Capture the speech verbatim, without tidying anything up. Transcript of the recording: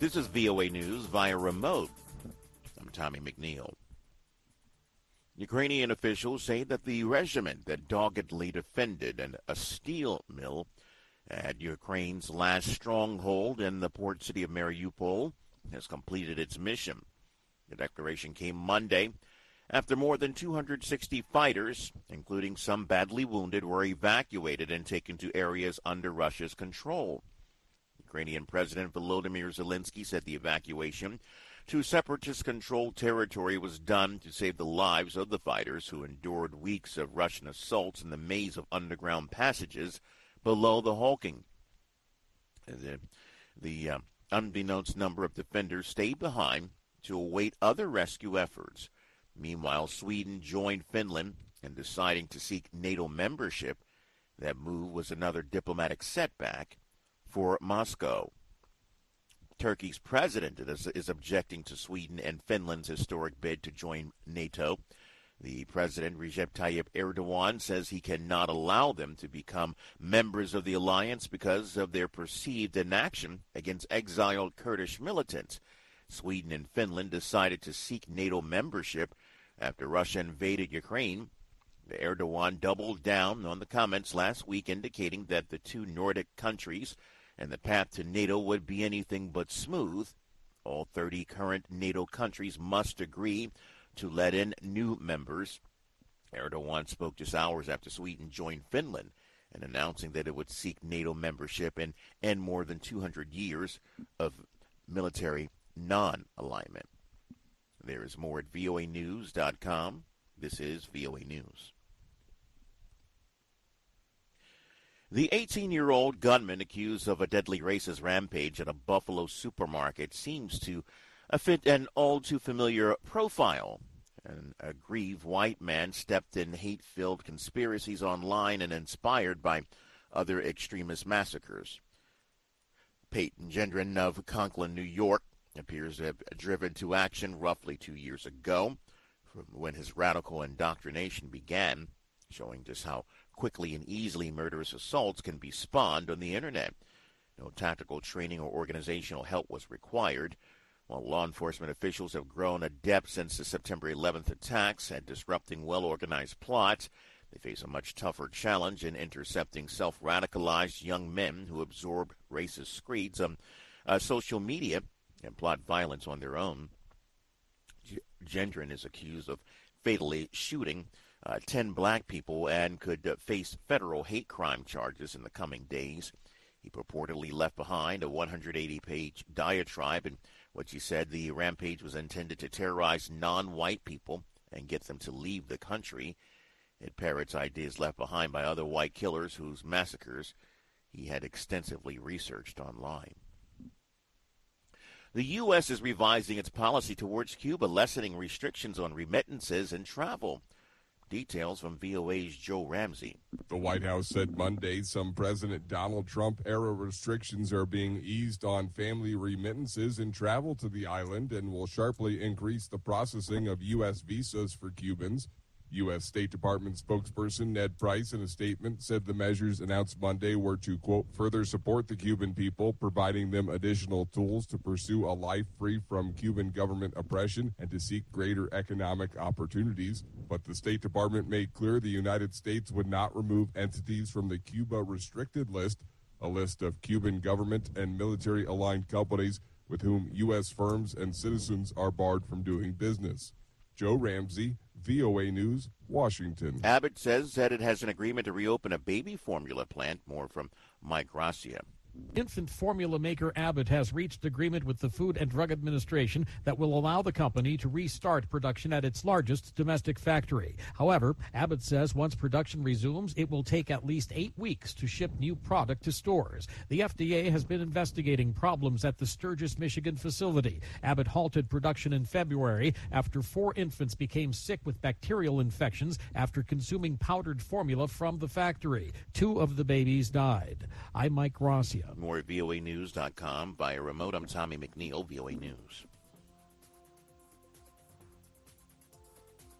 This is V O A News via remote. I'm Tommy McNeil. Ukrainian officials say that the regiment that doggedly defended an, a steel mill at Ukraine's last stronghold in the port city of Mariupol has completed its mission. The declaration came Monday after more than two hundred sixty fighters, including some badly wounded, were evacuated and taken to areas under Russia's control. Ukrainian President Volodymyr Zelensky said the evacuation to separatist-controlled territory was done to save the lives of the fighters who endured weeks of Russian assaults in the maze of underground passages below the hulking. The, the uh, unbeknownst number of defenders stayed behind to await other rescue efforts. Meanwhile, Sweden joined Finland in deciding to seek NATO membership. That move was another diplomatic setback for Moscow. Turkey's president is, is objecting to Sweden and Finland's historic bid to join NATO. The president, Recep Tayyip Erdogan, says he cannot allow them to become members of the alliance because of their perceived inaction against exiled Kurdish militants. Sweden and Finland decided to seek NATO membership after Russia invaded Ukraine. Erdogan doubled down on the comments last week, indicating that the two Nordic countries and the path to NATO would be anything but smooth. All thirty current NATO countries must agree to let in new members. Erdogan spoke just hours after Sweden joined Finland and announcing that it would seek NATO membership and end more than two hundred years of military non-alignment. There is more at V O A news dot com. This is V O A News. The eighteen-year-old gunman accused of a deadly racist rampage at a Buffalo supermarket seems to fit an all-too-familiar profile. An aggrieved white man stepped in hate-filled conspiracies online and inspired by other extremist massacres. Peyton Gendron of Conklin, New York, appears to have driven to action roughly two years ago, from when his radical indoctrination began, showing just how quickly and easily murderous assaults can be spawned on the internet. No tactical training or organizational help was required. While law enforcement officials have grown adept since the September eleventh attacks at disrupting well-organized plots, they face a much tougher challenge in intercepting self-radicalized young men who absorb racist screeds on uh, social media and plot violence on their own. G- Gendron is accused of fatally shooting Uh, ten black people and could uh, face federal hate crime charges in the coming days. He purportedly left behind a one hundred eighty page diatribe in which he said the rampage was intended to terrorize non-white people and get them to leave the country. It parrots ideas left behind by other white killers whose massacres he had extensively researched online. The U S is revising its policy towards Cuba, lessening restrictions on remittances and travel. Details from V O A's Joe Ramsey. The White House said Monday some President Donald Trump-era restrictions are being eased on family remittances and travel to the island and will sharply increase the processing of U S visas for Cubans. U S State Department spokesperson Ned Price, in a statement, said the measures announced Monday were to, quote, further support the Cuban people, providing them additional tools to pursue a life free from Cuban government oppression and to seek greater economic opportunities. But the State Department made clear the United States would not remove entities from the Cuba restricted list, a list of Cuban government and military-aligned companies with whom U S firms and citizens are barred from doing business. Joe Ramsey, V O A News, Washington. Abbott says that it has an agreement to reopen a baby formula plant. More from Mike Gracia. Infant formula maker Abbott has reached agreement with the Food and Drug Administration that will allow the company to restart production at its largest domestic factory. However, Abbott says once production resumes, it will take at least eight weeks to ship new product to stores. The F D A has been investigating problems at the Sturgis, Michigan facility. Abbott halted production in February after four infants became sick with bacterial infections after consuming powdered formula from the factory. Two of the babies died. I'm Mike Rossi. More at V O A news dot com. Via remote, I'm Tommy McNeil, V O A News.